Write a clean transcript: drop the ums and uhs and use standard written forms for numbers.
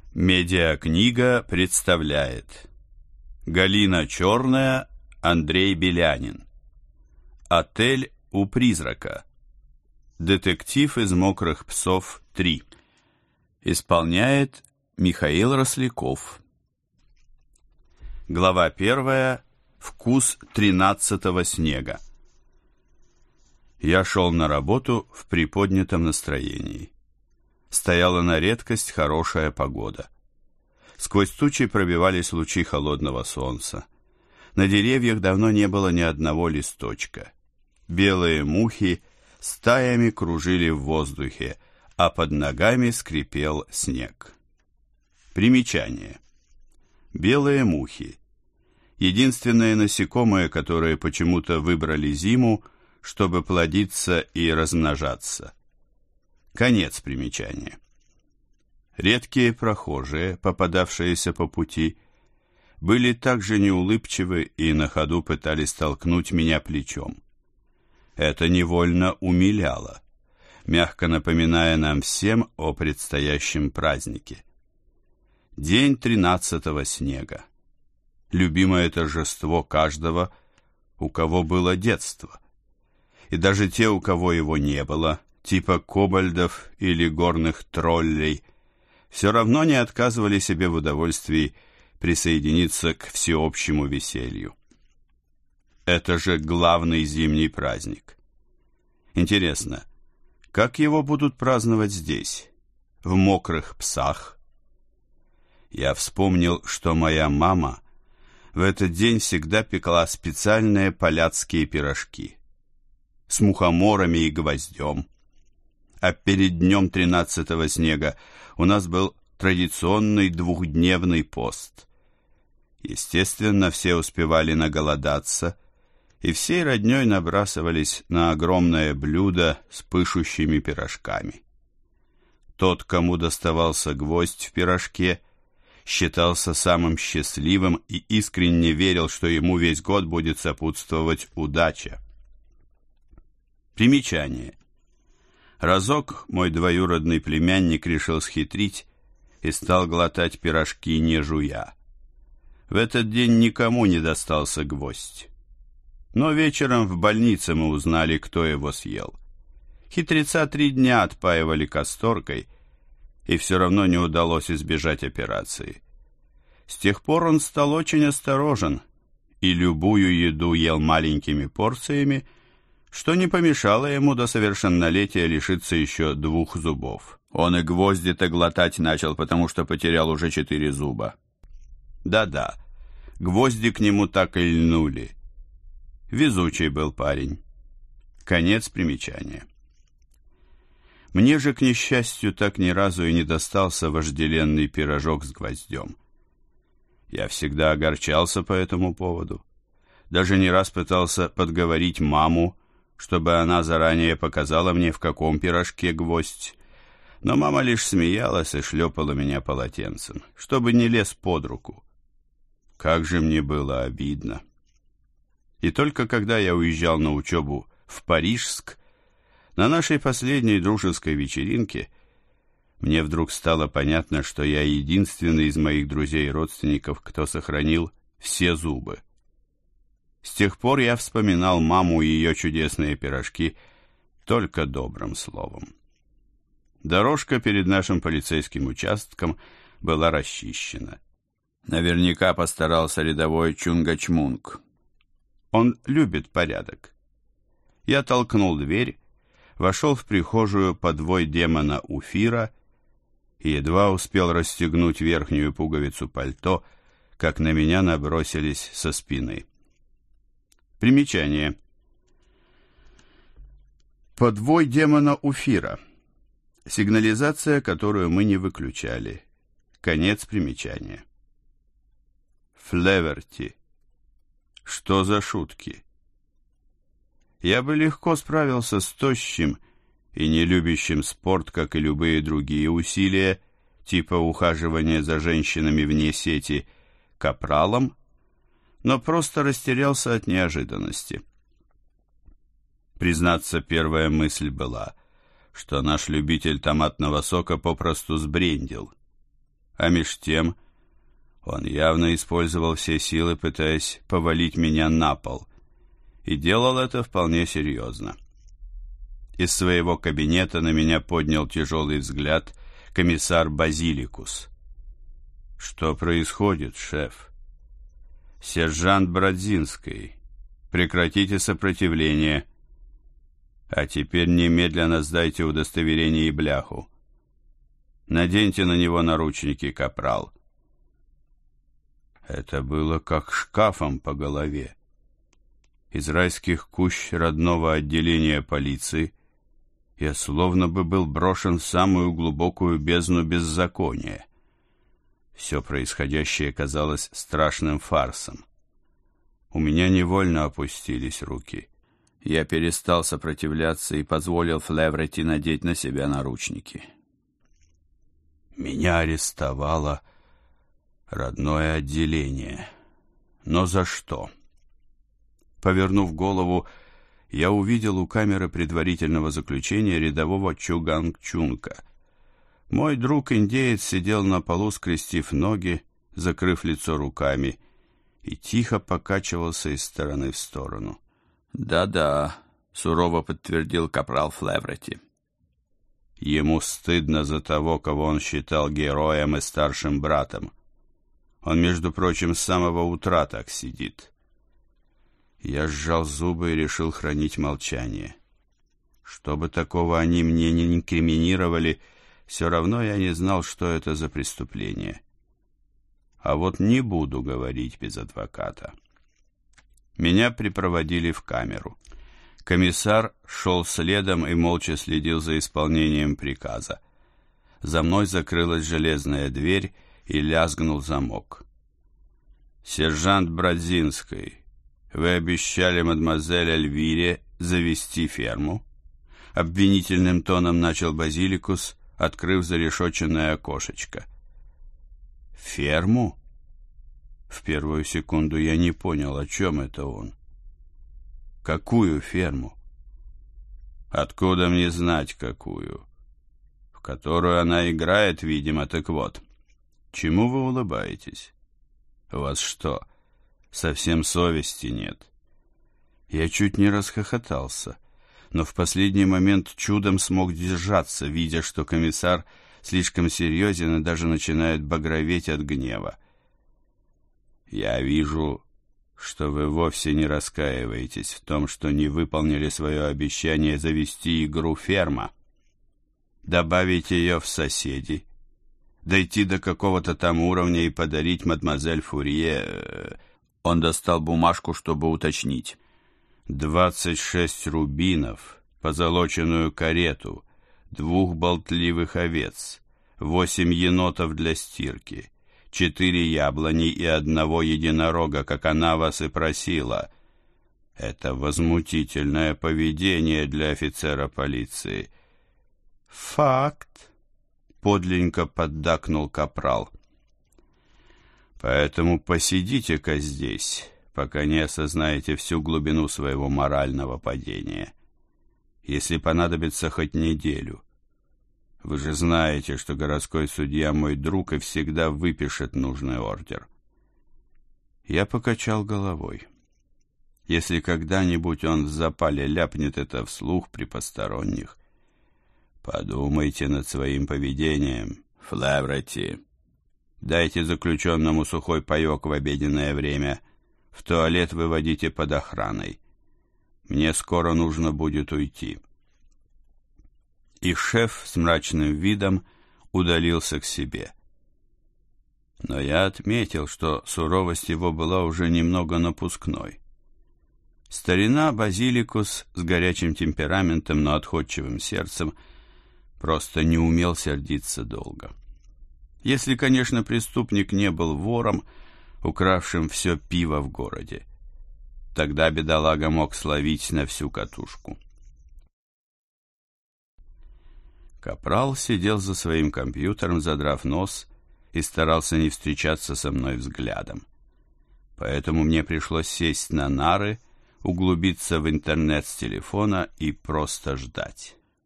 Медиакнига представляет Галина Черная, Андрей Белянин. Отель у призрака. Детектив из «Мокрых псов 3». Исполняет Михаил Росляков. Глава 1. Вкус 13-го снега. Я шел на работу в приподнятом настроении. Стояла на редкость хорошая погода. Сквозь тучи пробивались лучи холодного солнца. На деревьях давно не было ни одного листочка. Белые мухи стаями кружили в воздухе, а под ногами скрипел снег. Примечание. Белые мухи. Единственные насекомые, которые почему-то выбрали зиму, чтобы плодиться и размножаться. Конец примечания. Редкие прохожие, попадавшиеся по пути, были также неулыбчивы и на ходу пытались толкнуть меня плечом. Это невольно умиляло, мягко напоминая нам всем о предстоящем празднике. День 13-го снега. Любимое торжество каждого, у кого было детство. И даже те, у кого его не было, типа кобальдов или горных троллей, все равно не отказывали себе в удовольствии присоединиться к всеобщему веселью. Это же главный зимний праздник. Интересно, как его будут праздновать здесь, в Мокрых псах? Я вспомнил, что моя мама в этот день всегда пекла специальные поляцкие пирожки с мухоморами и гвоздем. А перед днем 13-го снега у нас был традиционный двухдневный пост. Естественно, все успевали наголодаться, и всей роднёй набрасывались на огромное блюдо с пышущими пирожками. Тот, кому доставался гвоздь в пирожке, считался самым счастливым и искренне верил, что ему весь год будет сопутствовать удача. Примечание. Разок мой двоюродный племянник решил схитрить и стал глотать пирожки, не жуя. В этот день никому не достался гвоздь. Но вечером в больнице мы узнали, кто его съел. Хитреца 3 дня отпаивали касторкой, и все равно не удалось избежать операции. С тех пор он стал очень осторожен и любую еду ел маленькими порциями, что не помешало ему до совершеннолетия лишиться еще 2 зубов. Он и гвозди-то глотать начал, потому что потерял уже 4 зуба. Да-да, гвозди к нему так и льнули. Везучий был парень. Конец примечания. Мне же, к несчастью, так ни разу и не достался вожделенный пирожок с гвоздем. Я всегда огорчался по этому поводу. Даже не раз пытался подговорить маму, чтобы она заранее показала мне, в каком пирожке гвоздь. Но мама лишь смеялась и шлепала меня полотенцем, чтобы не лез под руку. Как же мне было обидно. И только когда я уезжал на учебу в Парижск, на нашей последней дружеской вечеринке, мне вдруг стало понятно, что я единственный из моих друзей и родственников, кто сохранил все зубы. С тех пор я вспоминал маму и ее чудесные пирожки только добрым словом. Дорожка перед нашим полицейским участком была расчищена. Наверняка постарался рядовой Чунгачмунг. Он любит порядок. Я толкнул дверь, вошел в прихожую подвой демона Уфира и едва успел расстегнуть верхнюю пуговицу пальто, как на меня набросились со спины. Примечание. Подвой демона Уфира. Сигнализация, которую мы не выключали. Конец примечания. Флеверти. Что за шутки? Я бы легко справился с тощим и не любящим спорт, как и любые другие усилия, типа ухаживания за женщинами вне сети, капралом, но просто растерялся от неожиданности. Признаться, первая мысль была, что наш любитель томатного сока попросту сбрендил. а меж тем он явно использовал все силы, пытаясь повалить меня на пол, и делал это вполне серьезно. Из своего кабинета на меня поднял тяжелый взгляд комиссар Базиликус. «Что происходит, шеф?» «Сержант Брадзинский, прекратите сопротивление. А теперь немедленно сдайте удостоверение и бляху. Наденьте на него наручники, капрал». Это было как шкафом по голове. Из райских кущ родного отделения полиции я словно бы был брошен в самую глубокую бездну беззакония. Все происходящее казалось страшным фарсом. У меня невольно опустились руки. Я перестал сопротивляться и позволил Флеврети надеть на себя наручники. Меня арестовало родное отделение. Но за что? Повернув голову, я увидел у камеры предварительного заключения рядового Чугангчунка. Мой друг-индеец сидел на полу, скрестив ноги, закрыв лицо руками, и тихо покачивался из стороны в сторону. «Да-да», — сурово подтвердил капрал Флеврети. Ему стыдно за того, кого он считал героем и старшим братом. Он, между прочим, с самого утра так сидит. Я сжал зубы и решил хранить молчание. Что бы такого они мне не инкриминировали, все равно я не знал, что это за преступление. А вот не буду говорить без адвоката. Меня припроводили в камеру. Комиссар шел следом и молча следил за исполнением приказа. За мной закрылась железная дверь и лязгнул замок. «Сержант Брадзинский, вы обещали мадемуазель Эльвире завести ферму?» Обвинительным тоном начал Базиликус, открыв зарешоченное окошечко. «Ферму?» В первую секунду я не понял, о чем это он. «Какую ферму?» «Откуда мне знать, какую?» «В которую она играет, видимо, так вот. Чему вы улыбаетесь? У вас что, совсем совести нет?» Я чуть не расхохотался, но в последний момент чудом смог держаться, видя, что комиссар слишком серьезен и даже начинает багроветь от гнева. «Я вижу, что вы вовсе не раскаиваетесь в том, что не выполнили свое обещание завести игру «Ферма», добавить ее в соседи, дойти до какого-то там уровня и подарить мадемуазель Фурье...» Он достал бумажку, чтобы уточнить. 26 рубинов, позолоченную карету, 2 болтливых овец, 8 енотов для стирки, 4 яблони и 1 единорога, как она вас и просила. Это возмутительное поведение для офицера полиции. «Факт», — подлинно поддакнул капрал. «Поэтому посидите-ка здесь, пока не осознаете всю глубину своего морального падения. Если понадобится хоть неделю. Вы же знаете, что городской судья мой друг и всегда выпишет нужный ордер». Я покачал головой. Если когда-нибудь он в запале ляпнет это вслух при посторонних, подумайте над своим поведением, Флеврети. Дайте заключенному сухой паек в обеденное время. В туалет выводите под охраной. Мне скоро нужно будет уйти». И шеф с мрачным видом удалился к себе. Но я отметил, что суровость его была уже немного напускной. Старина Базиликус с горячим темпераментом, но отходчивым сердцем просто не умел сердиться долго. Если, конечно, преступник не был вором, укравшим все пиво в городе. Тогда бедолага мог словить на всю катушку. Капрал сидел за своим компьютером, задрав нос, и старался не встречаться со мной взглядом. Поэтому мне пришлось сесть на нары, углубиться в интернет с телефона и просто ждать.